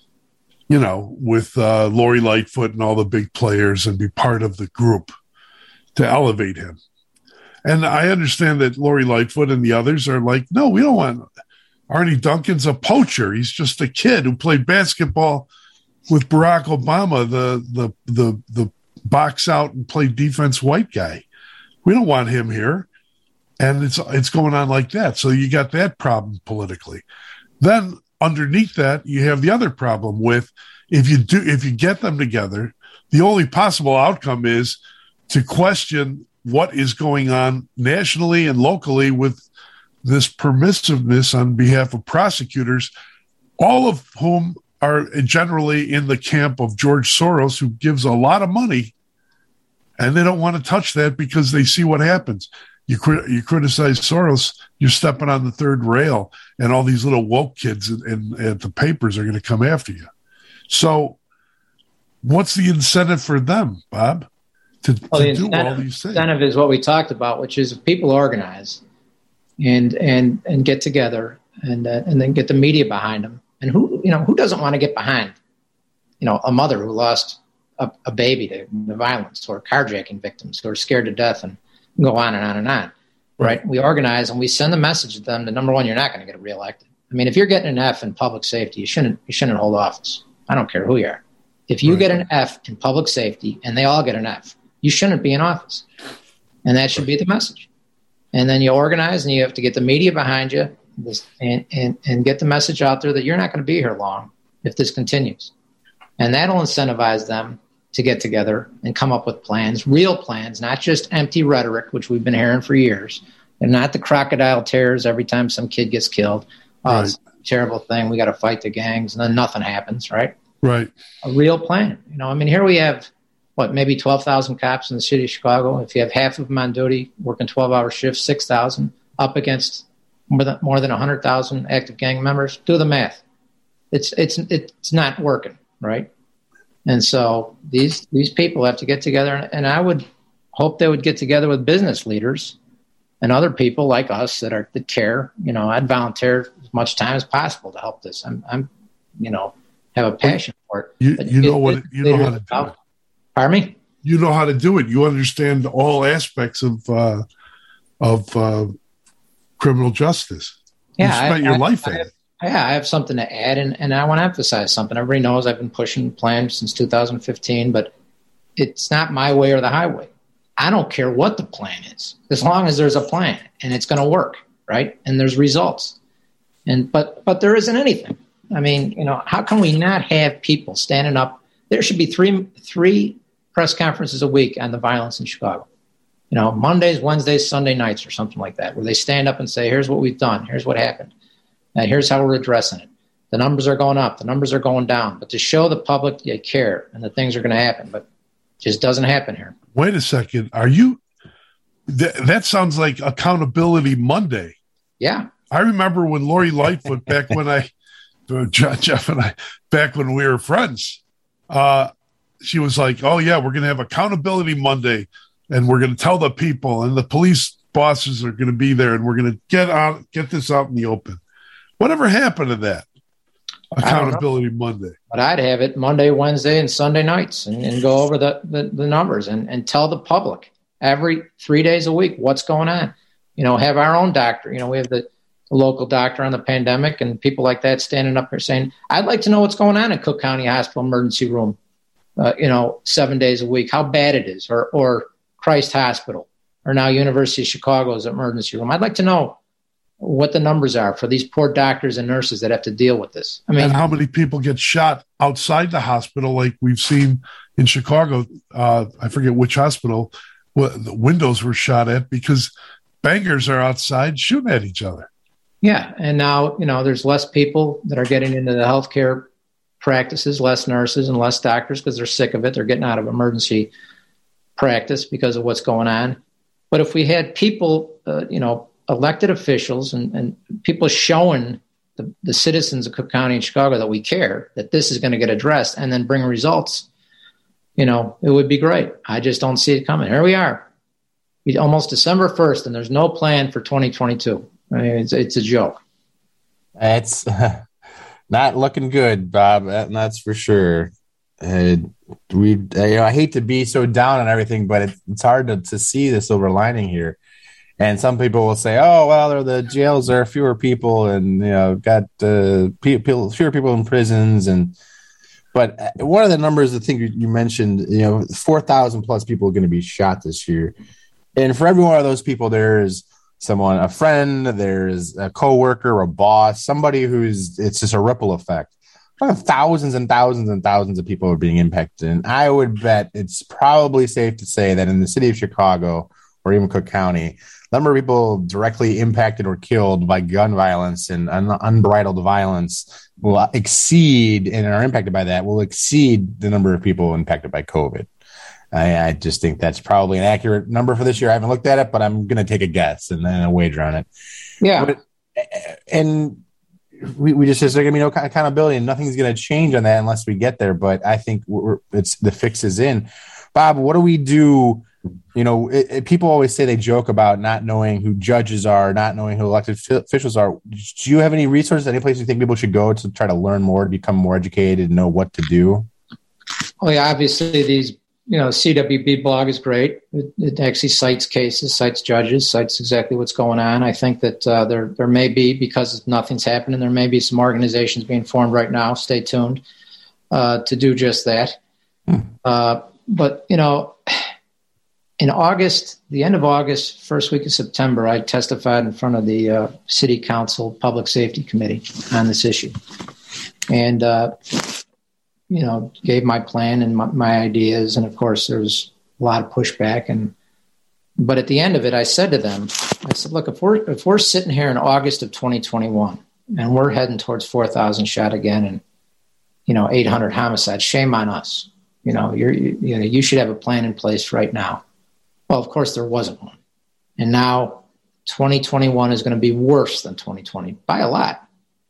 S2: Lori Lightfoot and all the big players and be part of the group to elevate him. And I understand that Lori Lightfoot and the others are like, no, we don't want Arnie Duncan's a poacher. He's just a kid who played basketball with Barack Obama, the box out and play defense white guy. We don't want him here. And it's going on like that. So you got that problem politically. Then underneath that, you have the other problem with if you get them together, the only possible outcome is to question what is going on nationally and locally with this permissiveness on behalf of prosecutors, all of whom are generally in the camp of George Soros, who gives a lot of money, and they don't want to touch that because they see what happens. You criticize Soros, you're stepping on the third rail, and all these little woke kids at the papers are going to come after you. So what's the incentive for them, Bob, to do all these things?
S7: The incentive is what we talked about, which is if people organize and get together and then get the media behind them. And who doesn't want to get behind, a mother who lost a baby to the violence, or carjacking victims who are scared to death, and go on and on and on, right? We organize and we send the message to them that, number one, you're not going to get reelected. I mean, if you're getting an F in public safety, you shouldn't hold office. I don't care who you are. If you get an F in public safety and they all get an F, you shouldn't be in office. And that should be the message. And then you organize and you have to get the media behind you and get the message out there that you're not going to be here long if this continues. And that'll incentivize them to get together and come up with plans, real plans, not just empty rhetoric, which we've been hearing for years, and not the crocodile tears every time some kid gets killed. Oh, it's a terrible thing. We got to fight the gangs, and then nothing happens, right?
S2: Right.
S7: A real plan. Here we have, maybe 12,000 cops in the city of Chicago. If you have half of them on duty, working 12-hour shifts, 6,000, up against more than 100,000 active gang members, do the math. It's not working, right? And so these people have to get together, and I would hope they would get together with business leaders and other people like us that care. I'd volunteer as much time as possible to help this. I'm have a passion for it.
S2: You know how to do it.
S7: Pardon me?
S2: You know how to do it. You understand all aspects of criminal justice.
S7: Yeah,
S2: you spent your life in it.
S7: I have something to add, and I want to emphasize something. Everybody knows I've been pushing plans since 2015, but it's not my way or the highway. I don't care what the plan is, as long as there's a plan and it's going to work, right? And there's results. But there isn't anything. I mean, how can we not have people standing up? There should be three press conferences a week on the violence in Chicago. Mondays, Wednesdays, Sunday nights, or something like that, where they stand up and say, here's what we've done. Here's what happened. Here's how we're addressing it. The numbers are going up. The numbers are going down. But to show the public you care and that things are going to happen, but it just doesn't happen here.
S2: Wait a second. Are you that sounds like Accountability Monday.
S7: Yeah.
S2: I remember when Lori Lightfoot, back when Jeff and I, back when we were friends, she was like, oh, yeah, we're going to have Accountability Monday, and we're going to tell the people, and the police bosses are going to be there, and we're going to get this out in the open. Whatever happened to that? Accountability Monday.
S7: But I'd have it Monday, Wednesday, and Sunday nights and go over the numbers and tell the public every 3 days a week what's going on. Have our own doctor. We have the a local doctor on the pandemic, and people like that standing up here saying, I'd like to know what's going on in Cook County Hospital emergency room, 7 days a week, how bad it is, or Christ Hospital, or now University of Chicago's emergency room. I'd like to know what the numbers are for these poor doctors and nurses that have to deal with this. I mean,
S2: and how many people get shot outside the hospital, like we've seen in Chicago. I forget which hospital the windows were shot at because bangers are outside shooting at each other.
S7: Yeah, and now, there's less people that are getting into the healthcare practices, less nurses and less doctors because they're sick of it. They're getting out of emergency practice because of what's going on. But if we had people, elected officials and people showing the citizens of Cook County and Chicago that we care, that this is going to get addressed and then bring results, it would be great. I just don't see it coming. Here we are. It's almost December 1st, and there's no plan for 2022. I mean, it's a joke.
S8: It's not looking good, Bob. That's for sure. I hate to be so down on everything, but it's hard to see the silver lining here. And some people will say, "Oh, well, the jails are fewer people, and got fewer people in prisons." But one of the numbers, I think you mentioned, 4,000 plus people are going to be shot this year, and for every one of those people, there's someone, a friend, there's a coworker, a boss, somebody it's just a ripple effect. Thousands and thousands and thousands of people are being impacted, and I would bet it's probably safe to say that in the city of Chicago or even Cook County, the number of people directly impacted or killed by gun violence and unbridled violence will exceed, and are impacted by that, will exceed the number of people impacted by COVID. I just think that's probably an accurate number for this year. I haven't looked at it, but I'm going to take a guess and then a wager on it.
S7: Yeah.
S8: And we just there's going to be no accountability, and nothing's going to change on that unless we get there. But I think the fix is in. Bob, what do we do? People always say, they joke about not knowing who judges are, not knowing who elected officials are. Do you have any resources, any place you think people should go to try to learn more, to become more educated and know what to do?
S7: Well, yeah, obviously these, CWB blog is great. It actually cites cases, cites judges, cites exactly what's going on. I think that there may be, because nothing's happening, there may be some organizations being formed right now. Stay tuned to do just that. But, in August, the end of August, first week of September, I testified in front of the City Council Public Safety Committee on this issue. And, gave my plan and my ideas. And, of course, there was a lot of pushback. But at the end of it, I said to them, look, if we're sitting here in August of 2021 and we're heading towards 4,000 shot again and, 800 homicides, shame on us. You should have a plan in place right now. Well, of course, there wasn't one. And now 2021 is going to be worse than 2020 by a lot.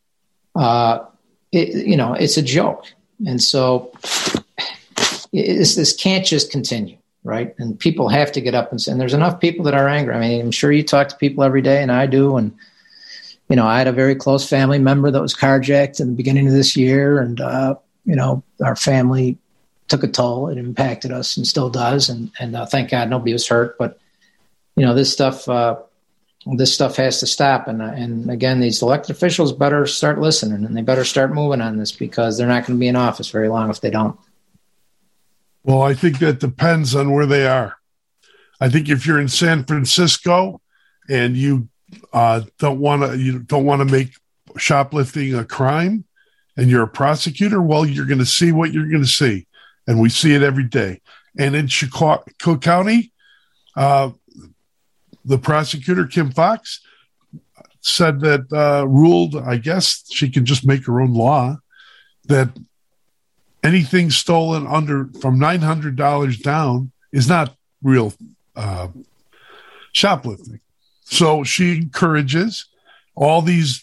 S7: It's a joke. And so this can't just continue, right? And people have to get up and there's enough people that are angry. I mean, I'm sure you talk to people every day, and I do. And, I had a very close family member that was carjacked in the beginning of this year. And, our family took a toll. It impacted us and still does. And thank God nobody was hurt. But, this stuff has to stop. And again, these elected officials better start listening, and they better start moving on this, because they're not going to be in office very long if they don't.
S2: Well, I think that depends on where they are. I think if you're in San Francisco and you don't want to make shoplifting a crime, and you're a prosecutor, well, you're going to see what you're going to see. And we see it every day. And in Cook County, the prosecutor, Kim Fox, said that ruled, I guess she can just make her own law, that anything stolen from $900 down is not real shoplifting. So she encourages all these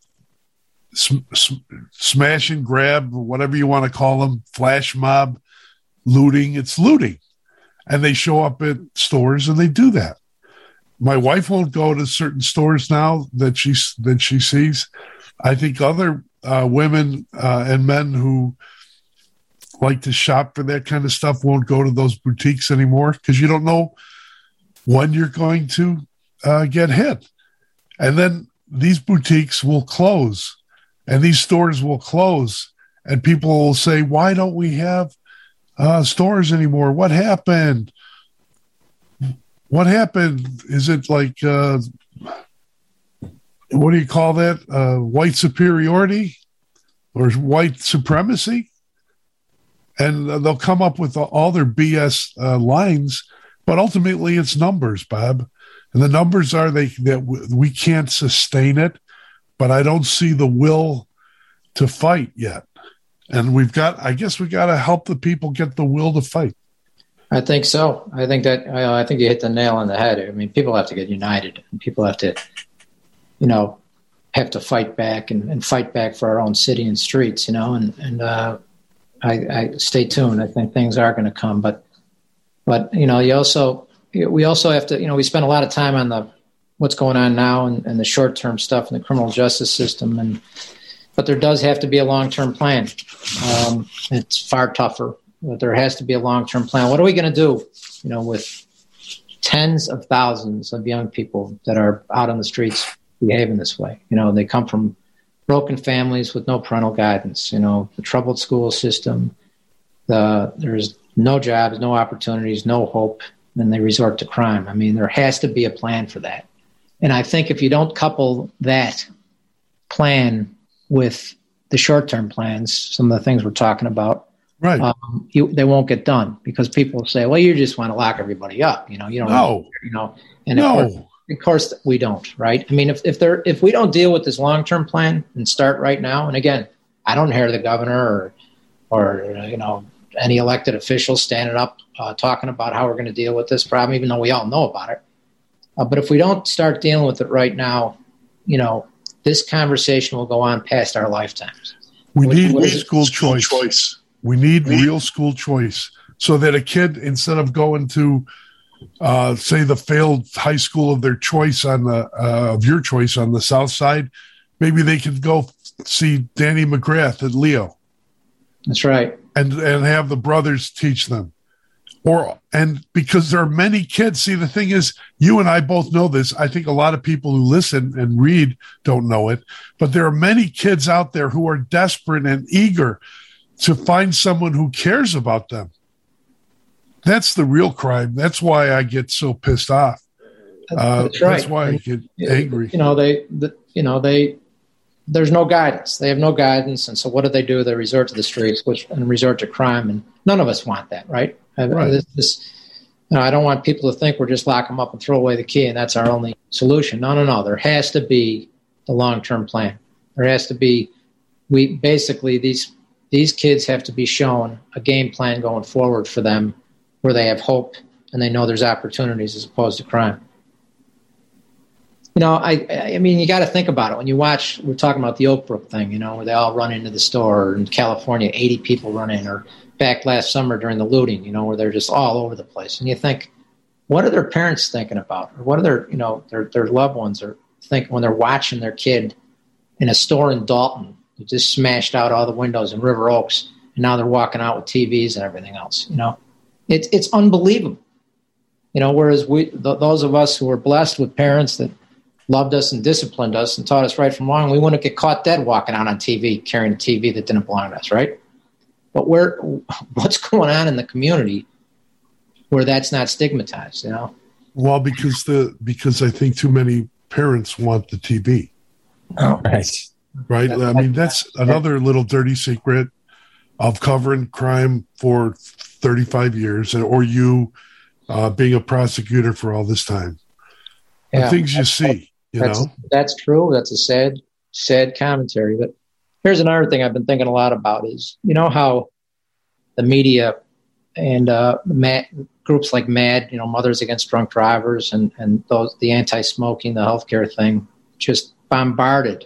S2: smash and grab, whatever you want to call them, flash mob looting. It's looting. And they show up at stores and they do that. My wife won't go to certain stores now that she sees. I think other women and men who like to shop for that kind of stuff won't go to those boutiques anymore, because you don't know when you're going to get hit. And then these boutiques will close and these stores will close, and people will say, why don't we have stores anymore? What happened? What happened? Is it like, what do you call that? White superiority or white supremacy? And they'll come up with all their BS lines, but ultimately it's numbers, Bob. And the numbers are that we can't sustain it, but I don't see the will to fight yet. And I guess we got to help the people get the will to fight.
S7: I think so. I think you hit the nail on the head. I mean, people have to get united, and people have to, have to fight back and fight back for our own city and streets, I stay tuned. I think things are going to come, but we also have to, we spend a lot of time on what's going on now and the short-term stuff in the criminal justice system, but there does have to be a long-term plan. It's far tougher, but there has to be a long-term plan. What are we going to do, with tens of thousands of young people that are out on the streets behaving this way? They come from broken families with no parental guidance, the troubled school system, there's no jobs, no opportunities, no hope, and they resort to crime. I mean, there has to be a plan for that. And I think if you don't couple that plan with the short-term plans, some of the things we're talking about,
S2: right?
S7: They won't get done because people say, well, you just want to lock everybody up. You don't know, and
S2: no.
S7: Of course we don't, right? I mean, if we don't deal with this long-term plan and start right now, and again, I don't hear the governor or any elected officials standing up talking about how we're going to deal with this problem, even though we all know about it. But if we don't start dealing with it right now, this conversation will go on past our lifetimes.
S2: We need school choice. We need real school choice so that a kid, instead of going to say the failed high school of their choice of your choice on the South Side, maybe they could go see Danny McGrath and Leo.
S7: That's right.
S2: And have the brothers teach them. And because there are many kids, see, the thing is, you and I both know this. I think a lot of people who listen and read don't know it, but there are many kids out there who are desperate and eager to find someone who cares about them. That's the real crime. That's why I get so pissed off.
S7: That's right.
S2: That's why I get angry.
S7: There's no guidance. They have no guidance, and so what do? They resort to the streets, and resort to crime, and none of us want that, right?
S2: Right.
S7: I don't want people to think we're just lock them up and throw away the key, and that's our only solution. No. There has to be a long-term plan. There has to be. These kids have to be shown a game plan going forward for them, where they have hope and they know there's opportunities as opposed to crime. I mean, you got to think about it. When you watch, we're talking about the Oak Brook thing, where they all run into the store, or in California, 80 people run in, or back last summer during the looting, where they're just all over the place. And you think, what are their parents thinking about? Or what are their loved ones are thinking when they're watching their kid in a store in Dalton who just smashed out all the windows in River Oaks, and now they're walking out with TVs and everything else, It's unbelievable. Whereas those of us who were blessed with parents that loved us and disciplined us and taught us right from wrong, we wouldn't get caught dead walking out on TV, carrying a TV that didn't belong to us, right? But what's going on in the community where that's not stigmatized,
S2: Well, because I think too many parents want the TV.
S7: Oh,
S2: right. I mean, that's another little dirty secret of covering crime for 35 years, or you being a prosecutor for all this time.
S7: Yeah,
S2: the things you see.
S7: That's true. That's a sad commentary. But here's another thing I've been thinking a lot about is, how the media and groups like MAD, Mothers Against Drunk Drivers, and the anti-smoking, the healthcare thing, just bombarded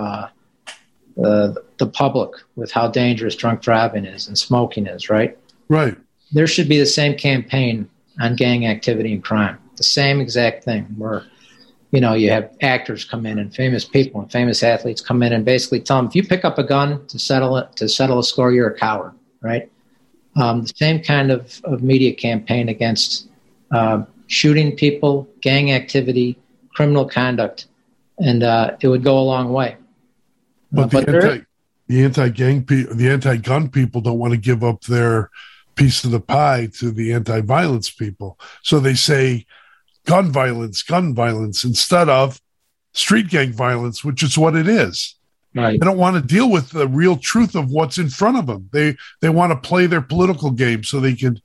S7: the public with how dangerous drunk driving is and smoking is, right?
S2: Right.
S7: There should be the same campaign on gang activity and crime, the same exact thing where you have actors come in and famous people and famous athletes come in and basically tell them, if you pick up a gun to settle a score, you're a coward, right? The same kind of media campaign against shooting people, gang activity, criminal conduct and it would go a long way.
S2: But the anti-gun people don't want to give up their piece of the pie to the anti-violence people. So they say gun violence, instead of street gang violence, which is what it is.
S7: Right.
S2: They don't want to deal with the real truth of what's in front of them. They want to play their political game so they can,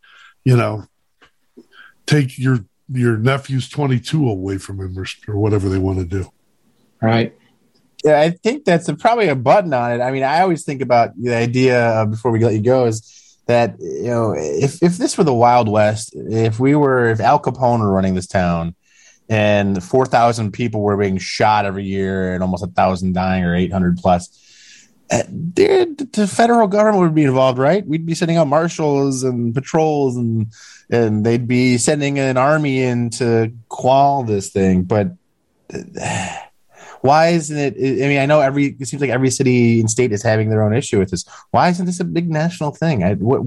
S2: take your nephew's 22 away from him or whatever they want to do.
S7: Right.
S8: Yeah, I think that's probably a button on it. I mean, I always think about the idea before we let you go is that, if this were the Wild West, if Al Capone were running this town and 4,000 people were being shot every year and almost 1,000 dying or 800 plus, the federal government would be involved, right? We'd be sending out marshals and patrols and they'd be sending an army in to quell this thing. But why isn't it? I mean, I know it seems like every city and state is having their own issue with this. Why isn't this a big national thing?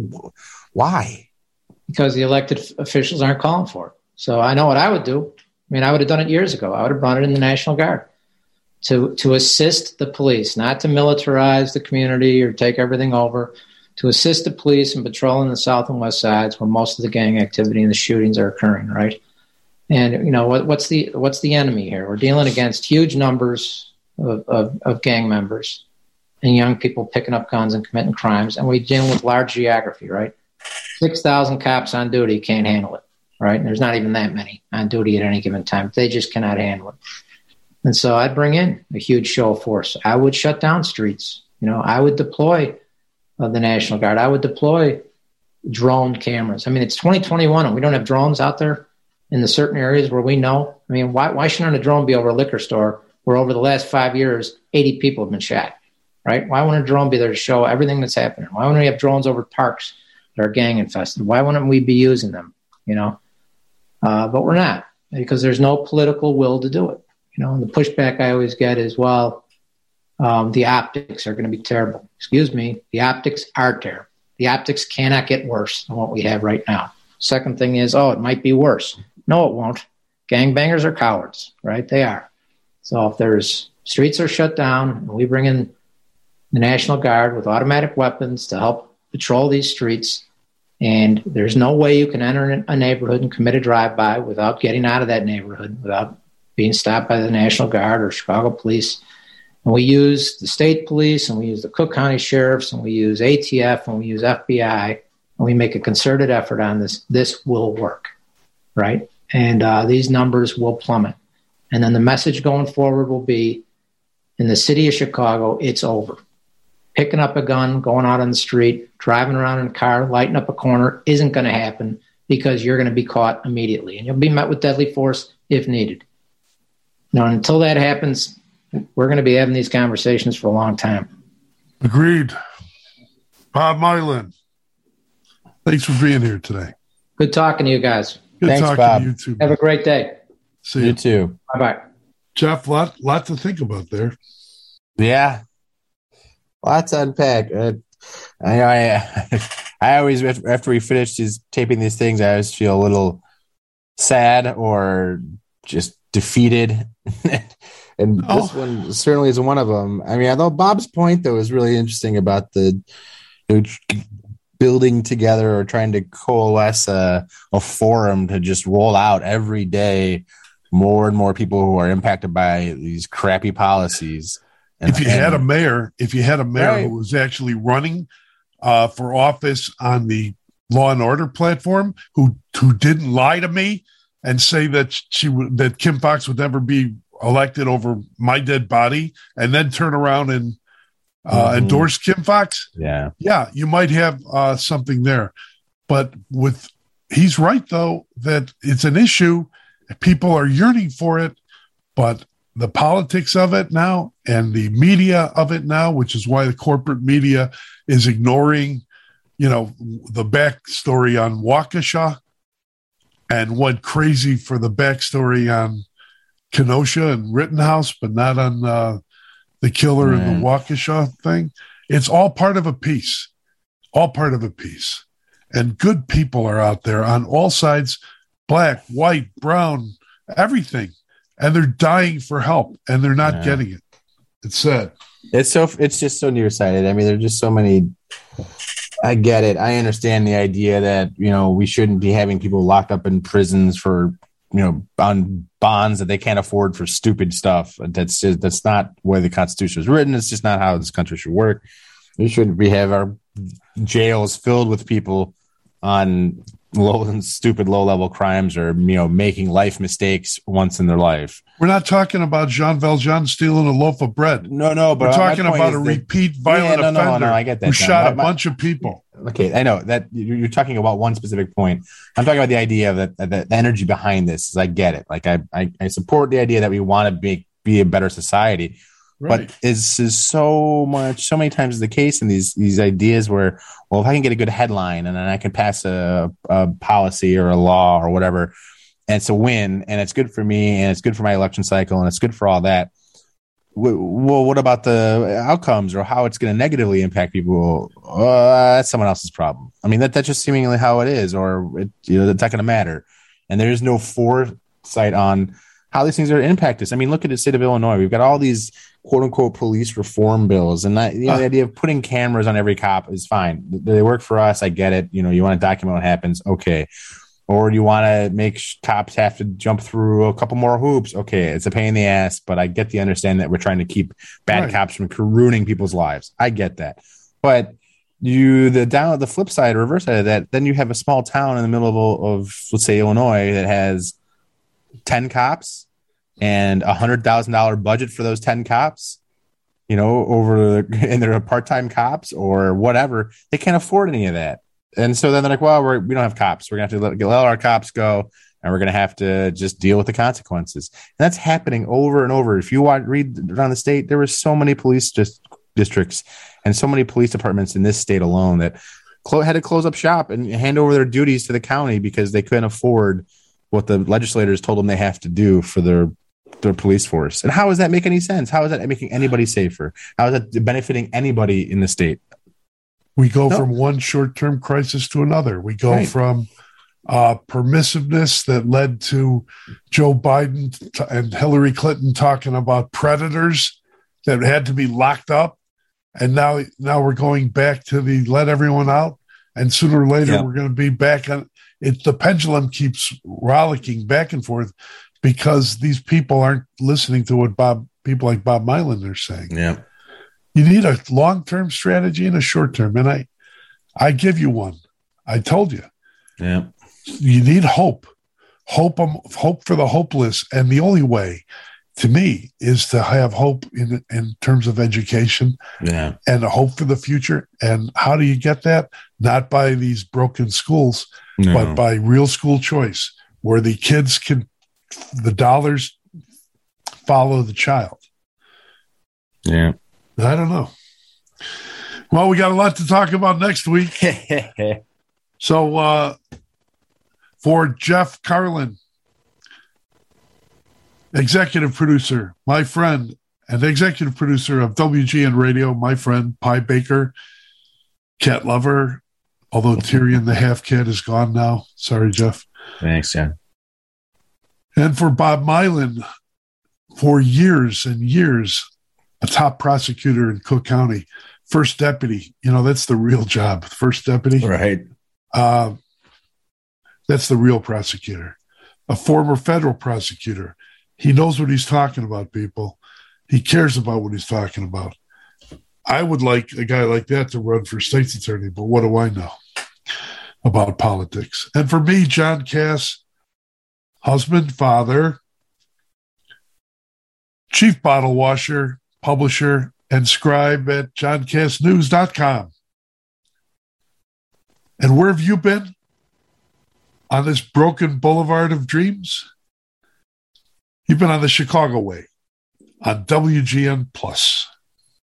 S8: Why? Because
S7: the elected officials aren't calling for it. So I know what I would do. I mean, I would have done it years ago. I would have brought it in the National Guard to assist the police, not to militarize the community or take everything over, to assist the police in patrolling the south and west sides where most of the gang activity and the shootings are occurring, right? And, what's the enemy here? We're dealing against huge numbers of gang members and young people picking up guns and committing crimes. And we're dealing with large geography, right? 6,000 cops on duty can't handle it, right? And there's not even that many on duty at any given time. They just cannot handle it. And so I'd bring in a huge show of force. I would shut down streets. I would deploy the National Guard. I would deploy drone cameras. I mean, it's 2021 and we don't have drones out there in the certain areas where we know. I mean, why shouldn't a drone be over a liquor store where over the last 5 years, 80 people have been shot, right? Why wouldn't a drone be there to show everything that's happening? Why wouldn't we have drones over parks that are gang infested? Why wouldn't we be using them, But we're not, because there's no political will to do it. And the pushback I always get is, well, the optics are going to be terrible. Excuse me, the optics are terrible. The optics cannot get worse than what we have right now. Second thing is, it might be worse. No, it won't. Gangbangers are cowards, right? They are. So if there's streets are shut down and we bring in the National Guard with automatic weapons to help patrol these streets, and there's no way you can enter a neighborhood and commit a drive-by without getting out of that neighborhood, without being stopped by the National Guard or Chicago police. And we use the state police and we use the Cook County sheriffs and we use ATF and we use FBI and we make a concerted effort on this. This will work, right? And these numbers will plummet. And then the message going forward will be, in the city of Chicago, it's over. Picking up a gun, going out on the street, driving around in a car, lighting up a corner isn't going to happen because you're going to be caught immediately. And you'll be met with deadly force if needed. Until that happens, we're going to be having these conversations for a long time.
S2: Agreed. Bob Mylan, thanks for being here today.
S7: Good talking to you guys.
S2: Good talking
S8: Bob.
S2: to you too.
S7: Have a great day.
S2: See
S8: you too.
S7: Bye-bye.
S2: Jeff, lot to think about there.
S8: Yeah. Lots to unpack. I always, after we finish taping these things, I always feel a little sad or just defeated. And this one certainly is one of them. I mean, although Bob's point, though, is really interesting about the building together or trying to coalesce a forum to just roll out every day more and more people who are impacted by these crappy policies. And
S2: if you had a mayor
S8: right.
S2: who was actually running for office on the Law and Order platform, who didn't lie to me and say that Kim Foxx would never be elected over my dead body, and then turn around and endorse Kim Foxx.
S8: Yeah,
S2: you might have something there. But he's right though that it's an issue. People are yearning for it, but the politics of it now and the media of it now, which is why the corporate media is ignoring, the backstory on Waukesha and went crazy for the backstory on Kenosha and Rittenhouse, but not on the killer and the Waukesha thing. It's all part of a piece. All part of a piece. And good people are out there on all sides, black, white, brown, everything. and they're dying for help, and they're not getting it. It's sad.
S8: It's just so nearsighted. I mean, there's just so many. I get it. I understand the idea that, we shouldn't be having people locked up in prisons for, on bonds that they can't afford for stupid stuff. That's not the way the Constitution is written. It's just not how this country should work. We have our jails filled with people on stupid low-level crimes or, making life mistakes once in their life.
S2: We're not talking about Jean Valjean stealing a loaf of bread.
S8: No, but
S2: we're talking about a repeat violent offender
S8: I get that,
S2: who shot a bunch of people.
S8: Okay, I know that you're talking about one specific point. I'm talking about the idea of the energy behind this. I get it. Like I support the idea that we want to be a better society. Right. But this is so many times the case in these ideas where, well, if I can get a good headline and then I can pass a policy or a law or whatever, and it's a win and it's good for me and it's good for my election cycle and it's good for all that. Well, what about the outcomes or how it's going to negatively impact people? That's someone else's problem. I mean, that's just seemingly how it is, or it's not going to matter. And there is no foresight on how these things are going to impact us. I mean, look at the state of Illinois. We've got all these quote unquote police reform bills, and that, the idea of putting cameras on every cop is fine. They work for us. I get it. You want to document what happens. Okay. Or do you want to make cops have to jump through a couple more hoops? Okay. It's a pain in the ass, but I get the understanding that we're trying to keep bad cops from ruining people's lives. I get that. But the flip side, reverse side of that, then you have a small town in the middle of let's say Illinois that has 10 cops and $100,000 budget for those 10 cops, and they're part-time cops or whatever. They can't afford any of that. And so then they're like, well, we don't have cops. We're going to have to let our cops go, and we're going to have to just deal with the consequences. And that's happening over and over. If you read around the state, there were so many police districts and so many police departments in this state alone that had to close up shop and hand over their duties to the county because they couldn't afford what the legislators told them they have to do for their police force. And how does that make any sense? How is that making anybody safer? How is that benefiting anybody in the state?
S2: We go from one short-term crisis to another. We go from permissiveness that led to Joe Biden and Hillary Clinton talking about predators that had to be locked up. And now we're going back to the let everyone out. And sooner or later, we're going to be back on it. The pendulum keeps rollicking back and forth because these people aren't listening to what people like Bob Milan are saying. Yeah. You need a long-term strategy and a short-term. And I give you one. I told you. Yeah. You need hope. Hope for the hopeless. And the only way, to me, is to have hope in terms of education and a hope for the future. And how do you get that? Not by these broken schools, but by real school choice, where the dollars follow the child.
S8: Yeah.
S2: I don't know. Well, we got a lot to talk about next week. So for Jeff Carlin, executive producer, my friend, and executive producer of WGN Radio, my friend, Pie Baker, cat lover, although Tyrion the half cat is gone now. Sorry, Jeff.
S8: Thanks, John.
S2: And for Bob Milan, for years and years, a top prosecutor in Cook County, first deputy. That's the real job. First deputy.
S8: Right.
S2: That's the real prosecutor. A former federal prosecutor. He knows what he's talking about, people. He cares about what he's talking about. I would like a guy like that to run for state's attorney, but what do I know about politics? And for me, John Cass, husband, father, chief bottle washer, publisher, and scribe at johncassnews.com. And where have you been on this broken boulevard of dreams? You've been on the Chicago Way on WGN Plus.